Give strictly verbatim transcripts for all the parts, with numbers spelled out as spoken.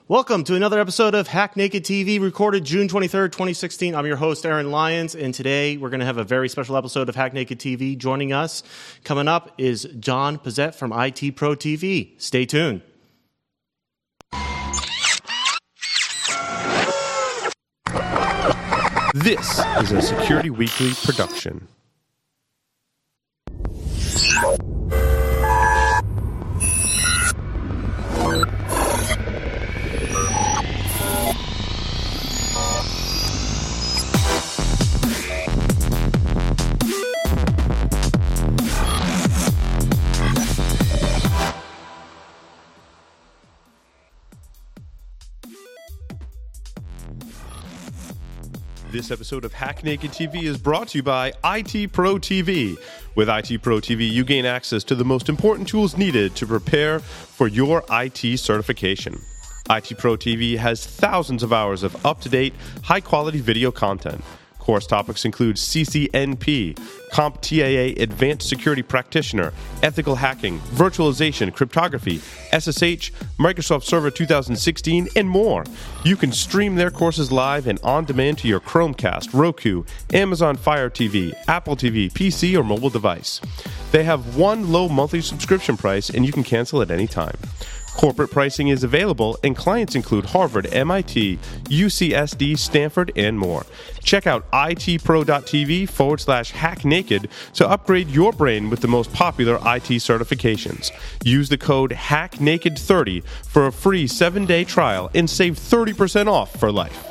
Welcome to another episode of Hack Naked T V, recorded June twenty-third, twenty sixteen. I'm your host, Aaron Lyons, and today we're going to have a very special episode of Hack Naked T V. Joining us coming up is Don Pezet from I T Pro T V. Stay tuned. This is a Security Weekly production. This episode of Hack Naked T V is brought to you by I T Pro T V. With I T Pro T V, you gain access to the most important tools needed to prepare for your I T certification. I T Pro T V has thousands of hours of up-to-date, high-quality video content. Course topics include C C N P, CompTIA Advanced Security Practitioner, Ethical Hacking, Virtualization, Cryptography, S S H, Microsoft Server two thousand sixteen, and more. You can stream their courses live and on demand to your Chromecast, Roku, Amazon Fire T V, Apple T V, P C, or mobile device. They have one low monthly subscription price, and you can cancel at any time. Corporate pricing is available, and clients include Harvard, M I T, U C S D, Stanford, and more. Check out itpro.tv forward slash hacknaked to upgrade your brain with the most popular I T certifications. Use the code hack naked thirty for a free seven-day trial and save thirty percent off for life.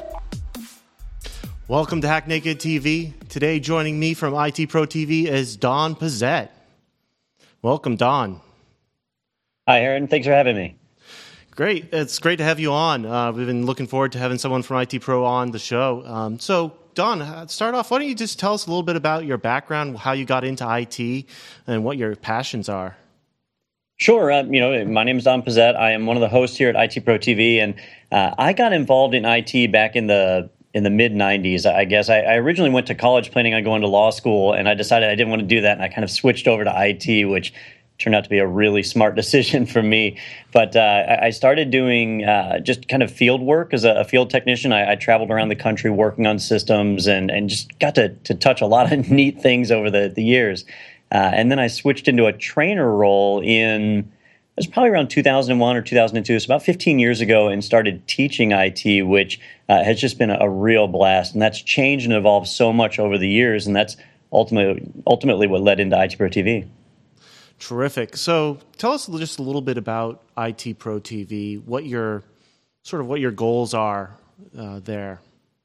Welcome to Hack Naked T V. Today joining me from I T Pro T V is Don Pezet. Welcome, Don. Hi, Aaron. Thanks for having me. Great. It's great to have you on. Uh, we've been looking forward to having someone from I T Pro on the show. Um, so, Don, start off, why don't you just tell us a little bit about your background, how you got into I T, and what your passions are? Sure. Uh, you know, my name is Don Pezet. I am one of the hosts here at I T Pro T V, and uh, I got involved in I T back in the in the mid nineties, I guess. I, I originally went to college planning on going to law school, and I decided I didn't want to do that, and I kind of switched over to I T, which turned out to be a really smart decision for me. But uh, I started doing uh, just kind of field work as a, a field technician. I, I traveled around the country working on systems and, and just got to, to touch a lot of neat things over the, the years. Uh, and then I switched into a trainer role in, it was probably around two thousand one or two thousand two, so about fifteen years ago, and started teaching I T, which uh, has just been a, a real blast. And that's changed and evolved so much over the years, and that's ultimately, ultimately what led into I T Pro T V. Terrific. So tell us just a little bit about I T Pro T V, what your sort of what your goals are uh, there.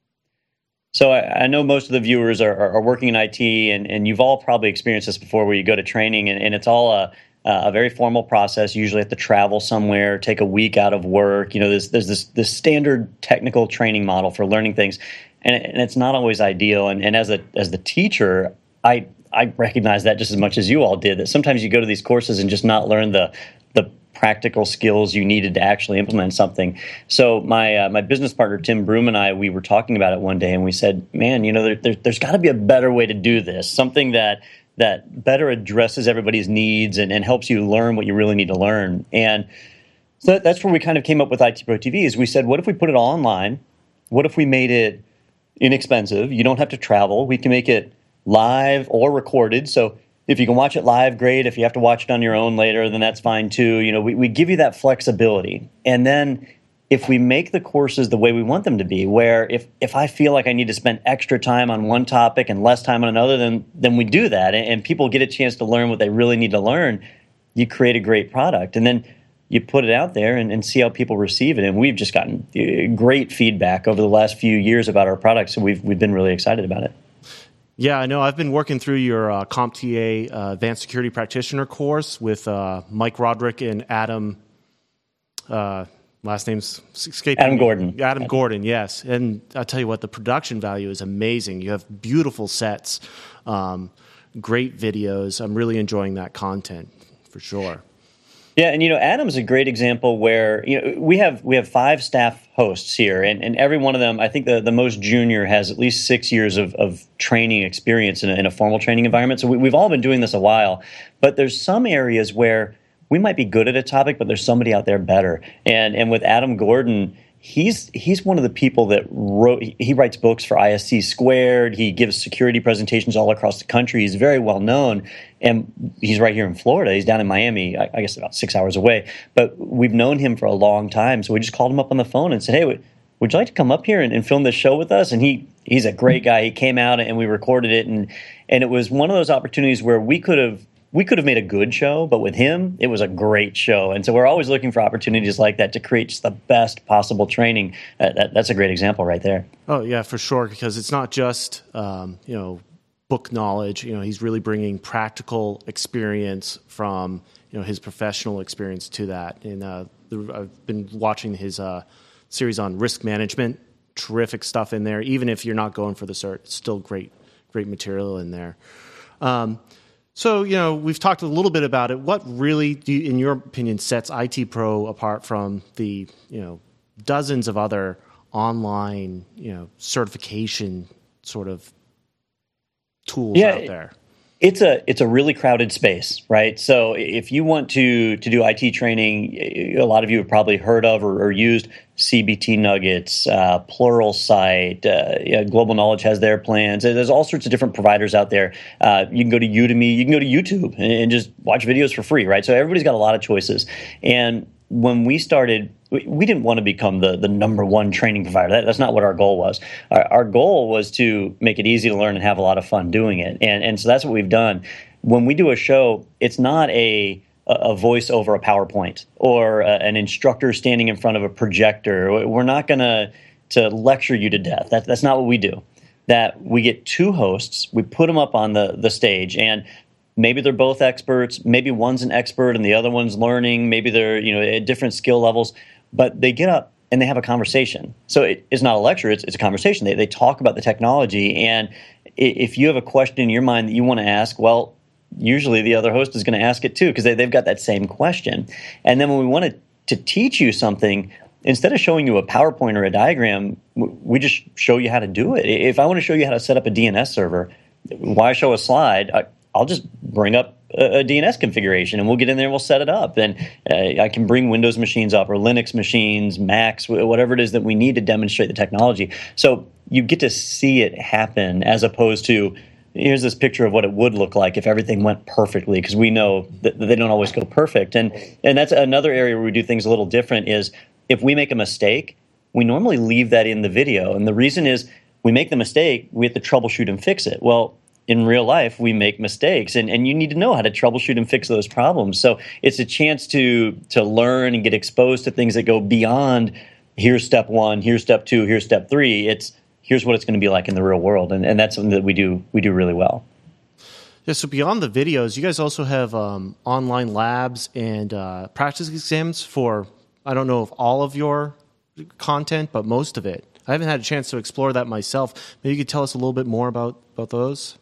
So I, I know most of the viewers are, are, are working in I T, and, and you've all probably experienced this before, where you go to training, and, and it's all a, a very formal process. You usually have to travel somewhere, take a week out of work. You know, there's, there's this, this standard technical training model for learning things, and, it, and it's not always ideal. And, and as a as the teacher, I I recognize that just as much as you all did, that sometimes you go to these courses and just not learn the the practical skills you needed to actually implement something. So my uh, my business partner, Tim Broom, and I, we were talking about it one day, and we said, man, you know, there, there, there's got to be a better way to do this, something that that better addresses everybody's needs and, and helps you learn what you really need to learn. And so that, that's where we kind of came up with I T Pro T V, is we said, what if we put it all online? What if we made it inexpensive? You don't have to travel. We can make it live or recorded. So if you can watch it live, great. If you have to watch it on your own later, then that's fine too. You know, we, we give you that flexibility. And then if we make the courses the way we want them to be, where if, if I feel like I need to spend extra time on one topic and less time on another, then then we do that. And, and people get a chance to learn what they really need to learn. You create a great product. And then you put it out there and, and see how people receive it. And we've just gotten great feedback over the last few years about our product. So we've we've been really excited about it. Yeah, I know. I've been working through your uh, CompTIA uh, Advanced Security Practitioner course with uh, Mike Roderick and Adam, uh, last name's escaping Adam me. Gordon. Adam Gordon, yes. And I'll tell you what, the production value is amazing. You have beautiful sets, um, great videos. I'm really enjoying that content for sure. Yeah, and you know, Adam's a great example where, you know, we have we have five staff hosts here, and, and every one of them, I think the, the most junior has at least six years of, of training experience in a, in a formal training environment. So we, we've all been doing this a while, but there's some areas where we might be good at a topic, but there's somebody out there better. And and with Adam Gordon, he's he's one of the people that wrote. He writes books for I S C Squared. He gives security presentations all across the country. He's very well known, and he's right here in Florida. He's down in Miami, I, I guess about six hours away. But we've known him for a long time, so we just called him up on the phone and said, "Hey, would, would you like to come up here and, and film this show with us?" And he he's a great guy. He came out and we recorded it, and and it was one of those opportunities where we could have. We could have made a good show, but with him, it was a great show. And so we're always looking for opportunities like that to create just the best possible training. Uh, that, that's a great example right there. Oh, yeah, for sure, because it's not just, um, you know, book knowledge. You know, he's really bringing practical experience from, you know, his professional experience to that. And uh, the, I've been watching his uh, series on risk management. Terrific stuff in there. Even if you're not going for the cert, still great, great material in there. Um So, you know, we've talked a little bit about it. What really, do you, in your opinion, sets I T Pro apart from the, you know, dozens of other online, you know, certification sort of tools yeah, out there? It's a it's a really crowded space, right? So if you want to to do I T training, a lot of you have probably heard of or, or used C B T Nuggets, uh, Pluralsight, uh, yeah, Global Knowledge has their plans. There's all sorts of different providers out there. Uh, you can go to Udemy, you can go to YouTube and, and just watch videos for free, right? So everybody's got a lot of choices. And when we started, we, we didn't want to become the, the number one training provider. That, that's not what our goal was. Our, our goal was to make it easy to learn and have a lot of fun doing it. And, and so that's what we've done. When we do a show, it's not a a voice over a PowerPoint or a, an instructor standing in front of a projector. We're not going to to lecture you to death. That, that's not what we do. That we get two hosts, we put them up on the, the stage, and maybe they're both experts. Maybe one's an expert and the other one's learning. Maybe they're, you know, at different skill levels, but they get up and they have a conversation. So it, it's not a lecture, it's, it's a conversation. They, they talk about the technology, and if you have a question in your mind that you want to ask, well, usually the other host is going to ask it too because they, they've got that same question. And then when we wanted to teach you something, instead of showing you a PowerPoint or a diagram, we just show you how to do it. If I want to show you how to set up a D N S server, why show a slide? I, I'll just bring up a, a D N S configuration and we'll get in there and we'll set it up. And uh, I can bring Windows machines up or Linux machines, Macs, whatever it is that we need to demonstrate the technology. So you get to see it happen as opposed to, here's this picture of what it would look like if everything went perfectly, because we know that they don't always go perfect. And and that's another area where we do things a little different is if we make a mistake, we normally leave that in the video. And the reason is we make the mistake, we have to troubleshoot and fix it. Well, in real life, we make mistakes, and, and you need to know how to troubleshoot and fix those problems. So it's a chance to to learn and get exposed to things that go beyond here's step one, here's step two, here's step three. It's here's what it's going to be like in the real world. And, and that's something that we do we do really well. Yeah, so beyond the videos, you guys also have um, online labs and uh, practice exams for, I don't know if all of your content, but most of it. I haven't had a chance to explore that myself. Maybe you could tell us a little bit more about, about those?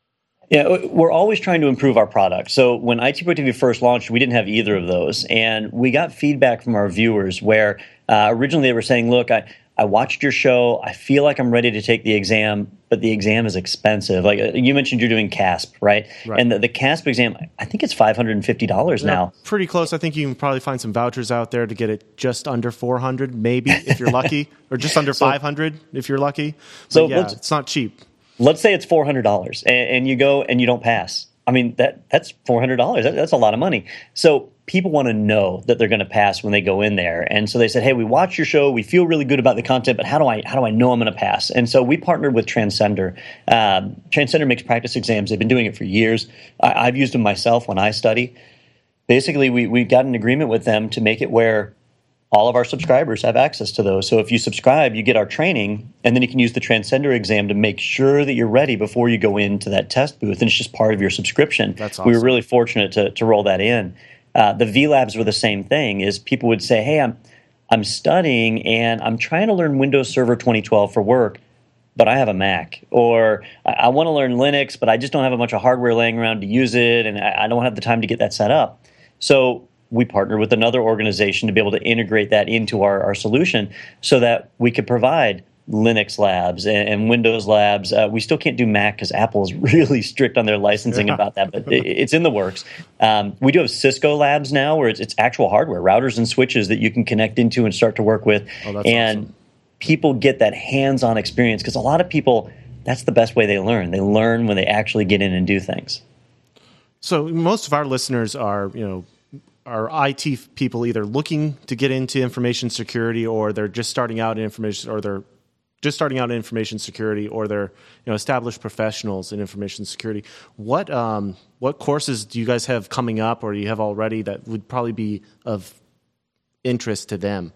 Yeah, we're always trying to improve our product. So when I T Pro T V first launched, we didn't have either of those. And we got feedback from our viewers where uh, originally they were saying, look, I, I watched your show. I feel like I'm ready to take the exam, but the exam is expensive. Like uh, you mentioned, you're doing C A S P, right? right. And the, the C A S P exam, I think it's five hundred fifty dollars yeah, now. Pretty close. I think you can probably find some vouchers out there to get it just under four hundred, maybe if you're lucky, or just under so, five hundred if you're lucky. But so yeah, it's not cheap. Let's say it's four hundred dollars, and, and you go and you don't pass. I mean, that that's four hundred dollars. That, that's a lot of money. So people want to know that they're going to pass when they go in there. And so they said, hey, we watched your show. We feel really good about the content, but how do I how do I know I'm going to pass? And so we partnered with Transcender. Um, Transcender makes practice exams. They've been doing it for years. I, I've used them myself when I study. Basically, we, we got an agreement with them to make it where all of our subscribers have access to those. So if you subscribe, you get our training, and then you can use the Transcender exam to make sure that you're ready before you go into that test booth, and it's just part of your subscription. That's awesome. We were really fortunate to, to roll that in. Uh, the V Labs were the same thing, is people would say, hey, I'm I'm studying, and I'm trying to learn Windows Server twenty twelve for work, but I have a Mac. Or I, I want to learn Linux, but I just don't have a bunch of hardware laying around to use it, and I, I don't have the time to get that set up. So we partnered with another organization to be able to integrate that into our, our solution so that we could provide Linux labs and, and Windows labs. Uh, we still can't do Mac because Apple is really strict on their licensing yeah. about that, but it, it's in the works. Um, we do have Cisco labs now where it's, it's actual hardware, routers and switches that you can connect into and start to work with. Oh, that's and awesome. People get that hands-on experience because a lot of people, that's the best way they learn. They learn when they actually get in and do things. So most of our listeners are, you know, are I T people either looking to get into information security, or they're just starting out in information, or they're just starting out in information security, or they're, you know, established professionals in information security. What um, what courses do you guys have coming up, or do you have already that would probably be of interest to them?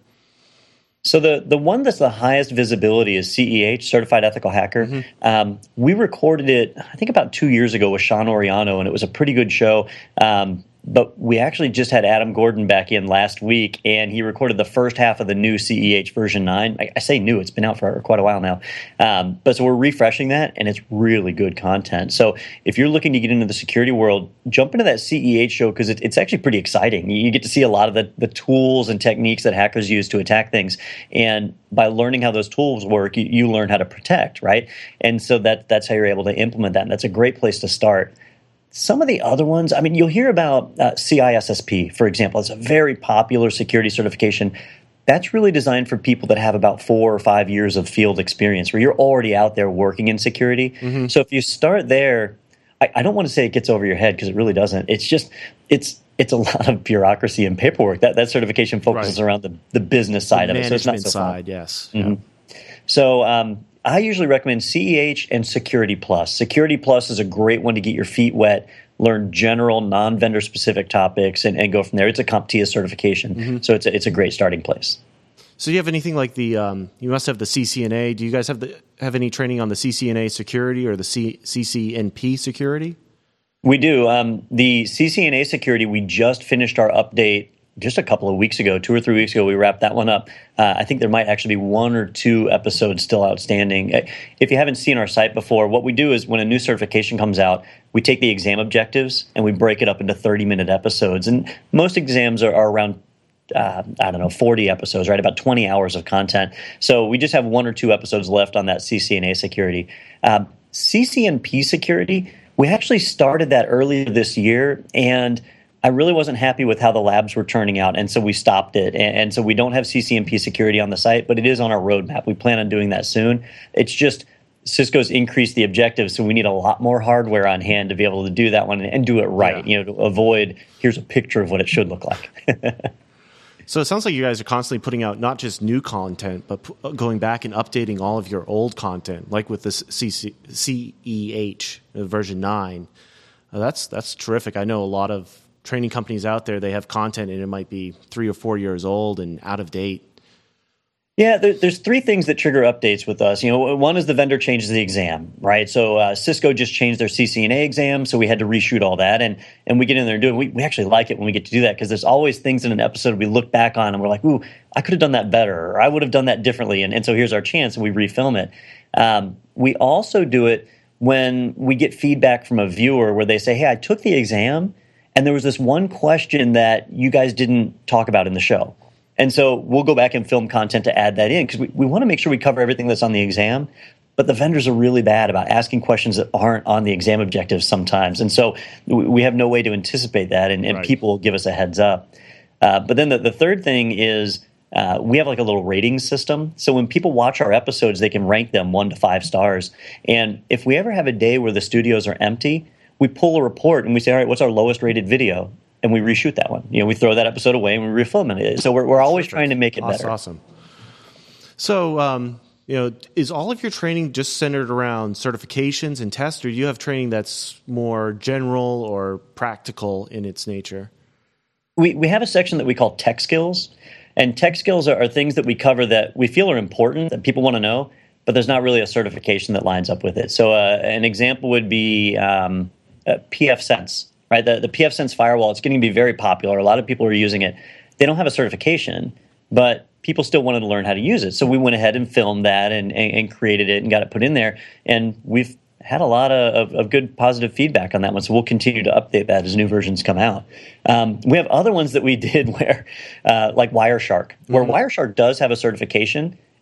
So the, the one that's the highest visibility is C E H, Certified Ethical Hacker. Mm-hmm. Um, we recorded it, I think, about two years ago with Sean Oriano, and it was a pretty good show. Um, But we actually just had Adam Gordon back in last week, and he recorded the first half of the new C E H version nine. I, I say new; it's been out for quite a while now. Um, but so we're refreshing that, and it's really good content. So if you're looking to get into the security world, jump into that C E H show because it, it's actually pretty exciting. You get to see a lot of the, the tools and techniques that hackers use to attack things, and by learning how those tools work, you, you learn how to protect, right? And so that that's how you're able to implement that, and that's a great place to start. Some of the other ones, I mean, you'll hear about uh, C I S S P, for example. It's a very popular security certification. That's really designed for people that have about four or five years of field experience, where you're already out there working in security. Mm-hmm. So if you start there, I, I don't want to say it gets over your head, because it really doesn't. It's just, it's it's a lot of bureaucracy and paperwork. That that certification focuses right. around the, the business side the of it. So it's not so side, fun. yes. Mm-hmm. Yeah. So, um, I usually recommend C E H and Security Plus. Security Plus is a great one to get your feet wet, learn general, non-vendor specific topics, and, and go from there. It's a CompTIA certification, mm-hmm. so it's a, it's a great starting place. So you have anything like the, um, you must have the C C N A. Do you guys have the have any training on the C C N A security or the C, CCNP security? We do. Um, the C C N A security, we just finished our update just a couple of weeks ago, two or three weeks ago. We wrapped that one up. Uh, I think there might actually be one or two episodes still outstanding. If you haven't seen our site before, what we do is when a new certification comes out, we take the exam objectives and we break it up into thirty-minute episodes. And most exams are, are around, uh, I don't know, forty episodes, right? About twenty hours of content. So we just have one or two episodes left on that C C N A security. Um, C C N P security, we actually started that earlier this year, and I really wasn't happy with how the labs were turning out, and so we stopped it. And, and so we don't have C C N P security on the site, but it is on our roadmap. We plan on doing that soon. It's just Cisco's increased the objectives, so we need a lot more hardware on hand to be able to do that one and, and do it right, yeah. you know, to avoid, here's a picture of what it should look like. So it sounds like you guys are constantly putting out not just new content, but p- going back and updating all of your old content, like with this C C, C E H uh, version nine. Uh, that's that's terrific. I know a lot of training companies out there, they have content and it might be three or four years old and out of date. Yeah, there, there's three things that trigger updates with us. You know, one is the vendor changes the exam, right? So uh, Cisco just changed their C C N A exam, so we had to reshoot all that, and and we get in there and do it. We, we actually like it when we get to do that, because there's always things in an episode we look back on and we're like, ooh, I could have done that better, or I would have done that differently, and, and so here's our chance, and we refilm it. Um, we also do it when we get feedback from a viewer where they say, hey, I took the exam, and there was this one question that you guys didn't talk about in the show. And so we'll go back and film content to add that in, because we, we want to make sure we cover everything that's on the exam. But the vendors are really bad about asking questions that aren't on the exam objectives sometimes. And so we, we have no way to anticipate that, and, and right. people will give us a heads up. Uh, but then the, the third thing is uh, we have like a little rating system. So when people watch our episodes, they can rank them one to five stars. And if we ever have a day where the studios are empty, we pull a report and we say, all right, what's our lowest rated video? And we reshoot that one. You know, we throw that episode away and we refilm it. So we're we're always trying to make it That's better. Awesome. So, um, you know, is all of your training just centered around certifications and tests, or do you have training that's more general or practical in its nature? We we have a section that we call tech skills, and tech skills are, are things that we cover that we feel are important, that people want to know, but there's not really a certification that lines up with it. So uh, an example would be um, uh, P F Sense. Right, the, the P F Sense firewall, it's getting to be very popular. A lot of people are using it. They don't have a certification, but people still wanted to learn how to use it. So we went ahead and filmed that and, and, and created it and got it put in there. And we've had a lot of, of, of good positive feedback on that one. So we'll continue to update that as new versions come out. Um, we have other ones that we did where, uh, like Wireshark, where mm-hmm. Wireshark does have a certification.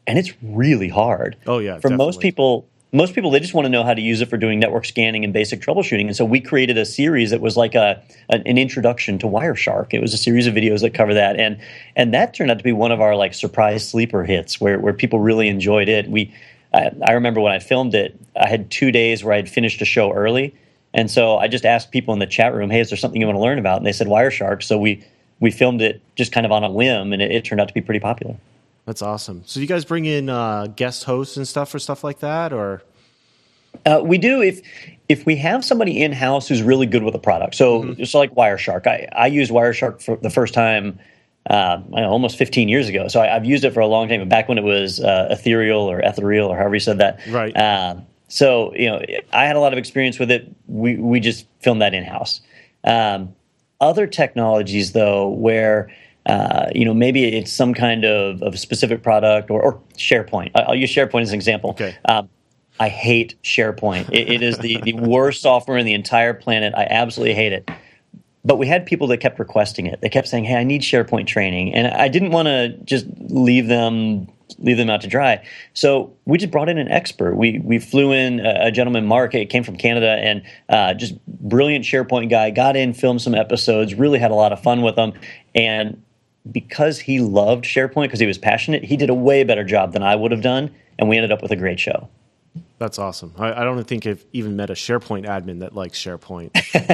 and it's really hard. Oh yeah, for definitely. most people. Most people, they just want to know how to use it for doing network scanning and basic troubleshooting. And so we created a series that was like a an, an introduction to Wireshark. It was a series of videos that cover that, and and that turned out to be one of our like surprise sleeper hits, where where people really enjoyed it. We, I, I remember when I filmed it, I had two days where I'd finished a show early, and so I just asked people in the chat room, "Hey, is there something you want to learn about?" And they said Wireshark. So we we filmed it just kind of on a whim, and it, it turned out to be pretty popular. That's awesome. So you guys bring in uh, guest hosts and stuff for stuff like that, or? Uh, we do if if we have somebody in house who's really good with a product. So mm-hmm. it's like Wireshark. I, I used Wireshark for the first time uh, I know, almost fifteen years ago. So I, I've used it for a long time. Back when it was uh, ethereal or ethereal or however you said that. Right. Uh, so you know, I had a lot of experience with it. We we just filmed that in house. Um, other technologies though, where Uh, you know, maybe it's some kind of, of specific product or, or SharePoint. I'll use SharePoint as an example. Okay. Um, I hate SharePoint. It, it is the, the worst software on the entire planet. I absolutely hate it. But we had people that kept requesting it. They kept saying, "Hey, I need SharePoint training," and I didn't want to just leave them leave them out to dry. So we just brought in an expert. We we flew in a, a gentleman, Mark. He came from Canada, and uh, just brilliant SharePoint guy. Got in, filmed some episodes, really had a lot of fun with them, and because he loved SharePoint, because he was passionate, he did a way better job than I would have done, and we ended up with a great show. That's awesome. I, I don't think I've even met a SharePoint admin that likes SharePoint.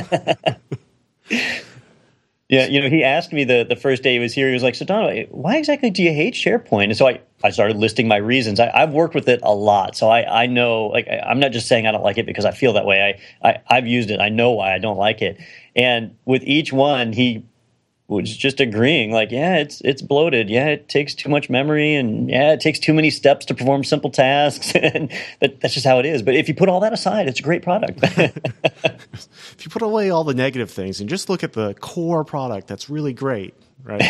Yeah, you know, he asked me the, the first day he was here, he was like, "So Don, why exactly do you hate SharePoint?" And so I, I started listing my reasons. I, I've worked with it a lot, so I, I know, like, I, I'm not just saying I don't like it because I feel that way. I, I, I've used it. I know why I don't like it. And with each one, he was just agreeing, like, yeah, it's it's bloated. Yeah, it takes too much memory, and yeah, it takes too many steps to perform simple tasks, and that, that's just how it is. But if you put all that aside, it's a great product. If you put away all the negative things and just look at the core product, that's really great, right?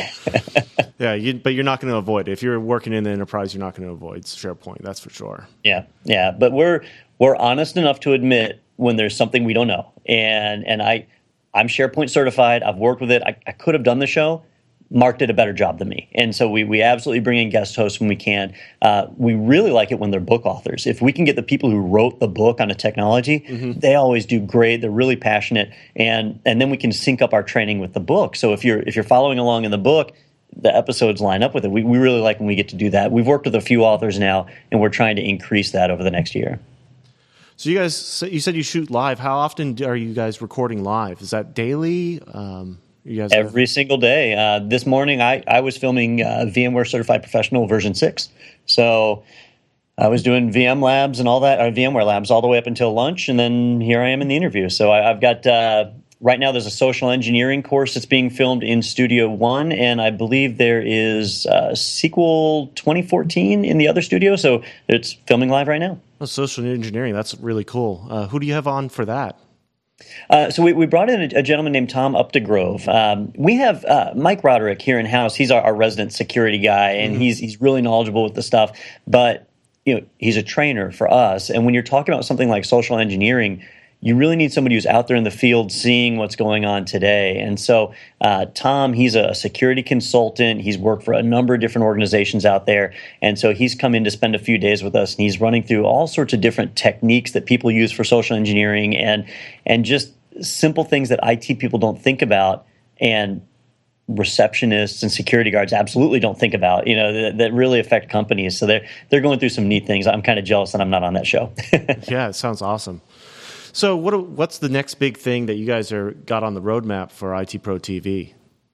Yeah, you, but you're not going to avoid it. If you're working in the enterprise, you're not going to avoid SharePoint, that's for sure. Yeah, yeah, but we're we're honest enough to admit when there's something we don't know, and and I. I'm SharePoint certified. I've worked with it. I, I could have done the show. Mark did a better job than me. And so we we absolutely bring in guest hosts when we can. Uh, we really like it when they're book authors. If we can get the people who wrote the book on a technology, mm-hmm. they always do great. They're really passionate. And and then we can sync up our training with the book. So if you're if you're following along in the book, the episodes line up with it. We, we really like when we get to do that. We've worked with a few authors now, and we're trying to increase that over the next year. So you guys, you said you shoot live. How often are you guys recording live? Is that daily? Um, you guys Every have... single day. Uh, this morning, I, I was filming uh, VMware Certified Professional version six. So I was doing V M Labs and all that, or VMware Labs all the way up until lunch, and then here I am in the interview. So I, I've got, uh, right now there's a social engineering course that's being filmed in Studio One, and I believe there is uh, S Q L twenty fourteen in the other studio, so it's filming live right now. Oh, social engineering, that's really cool. Uh, who do you have on for that? Uh, so we, we brought in a, a gentleman named Tom Updegrove. Um, we have uh, Mike Roderick here in house. He's our, our resident security guy, and mm-hmm. he's he's really knowledgeable with the stuff. But you know, he's a trainer for us. And when you're talking about something like social engineering, you really need somebody who's out there in the field seeing what's going on today. And so uh, Tom, he's a security consultant. He's worked for a number of different organizations out there. And so he's come in to spend a few days with us, and he's running through all sorts of different techniques that people use for social engineering and and just simple things that I T people don't think about, and receptionists and security guards absolutely don't think about, you know, that, that really affect companies. So they're, they're going through some neat things. I'm kind of jealous that I'm not on that show. Yeah, it sounds awesome. So what what's the next big thing that you guys are got on the roadmap for I T Pro T V?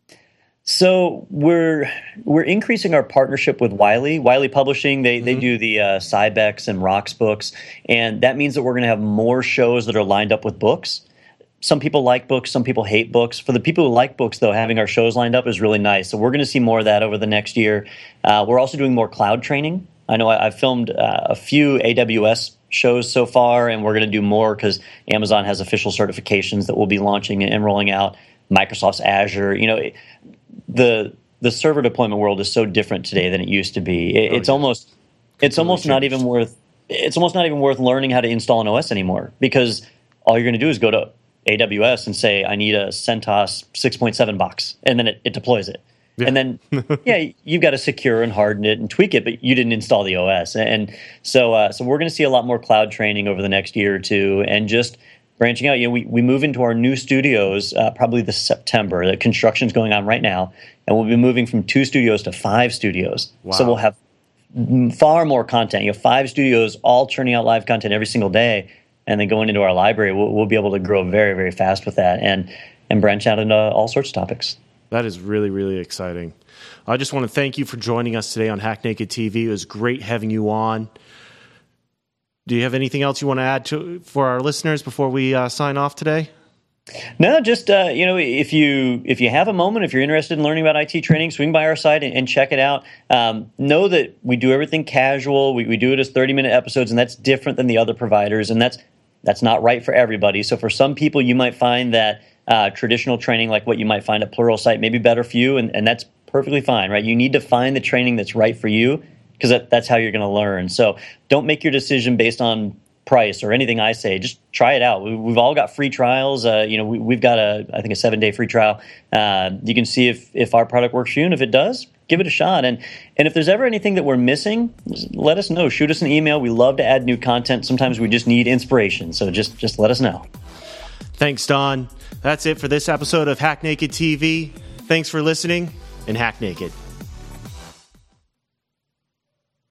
So we're we're increasing our partnership with Wiley. Wiley Publishing, they mm-hmm. they do the uh, Cybex and Rocks books, and that means that we're going to have more shows that are lined up with books. Some people like books, some people hate books. For the people who like books, though, having our shows lined up is really nice. So we're going to see more of that over the next year. Uh, we're also doing more cloud training. I know I, I've filmed uh, a few A W S shows so far, and we're going to do more because Amazon has official certifications that we'll be launching and rolling out. Microsoft's Azure, you know, the the server deployment world is so different today than it used to be. It, oh, it's yeah. almost it's almost changed. not even worth it's almost not even worth learning how to install an O S anymore, because all you're going to do is go to A W S and say, I need a CentOS six point seven box, and then it, it deploys it. Yeah. And then, yeah, you've got to secure and harden it and tweak it, but you didn't install the O S. And so, uh, so we're going to see a lot more cloud training over the next year or two, and just branching out. You know, we, we move into our new studios uh, probably this September. The construction's going on right now, and we'll be moving from two studios to five studios. Wow. So we'll have far more content. You know, five studios all churning out live content every single day, and then going into our library, we'll, we'll be able to grow very, very fast with that, and and branch out into all sorts of topics. That is really, really exciting. I just want to thank you for joining us today on Hack Naked T V. It was great having you on. Do you have anything else you want to add to for our listeners before we uh, sign off today? No, just uh, you know, if you if you have a moment, if you're interested in learning about I T training, swing by our site and, and check it out. Um, know that we do everything casual. We, we do it as thirty-minute episodes, and that's different than the other providers, and that's that's not right for everybody. So for some people, you might find that uh, traditional training, like what you might find at Pluralsight, may be better for you, and, and that's perfectly fine, right? You need to find the training that's right for you, because that, that's how you're going to learn. So don't make your decision based on price or anything I say. Just try it out. We, we've all got free trials. Uh, you know, we, we've got a, I think, a seven-day free trial. Uh, you can see if if our product works for you, and if it does, give it a shot. And and if there's ever anything that we're missing, let us know. Shoot us an email. We love to add new content. Sometimes we just need inspiration. So just just let us know. Thanks, Don. That's it for this episode of Hack Naked T V. Thanks for listening, and Hack Naked.